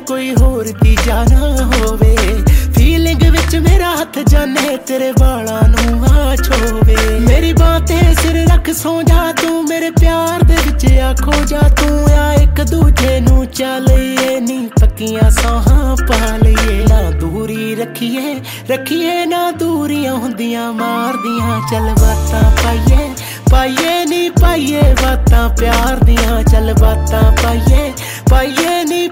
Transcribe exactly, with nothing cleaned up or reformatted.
कोई होर तीजा ना होवे। फीलिंग विच मेरा हथ जाने तेरे वाला नू आ छोवे। मेरी बातें सिर रख सो जा तू मेरे प्यार दे विच आ खो जा तू। आ एक दूजे नू चलिए नी पक्कियां सौहां पा लईए। ना दूरी रखिए रखिए ना दूरियां हुंदियां मारदियां। चल बातां पाइए पाइए नी पाइए बातां प्यार दियां। चल बातां पाइए पाइए नी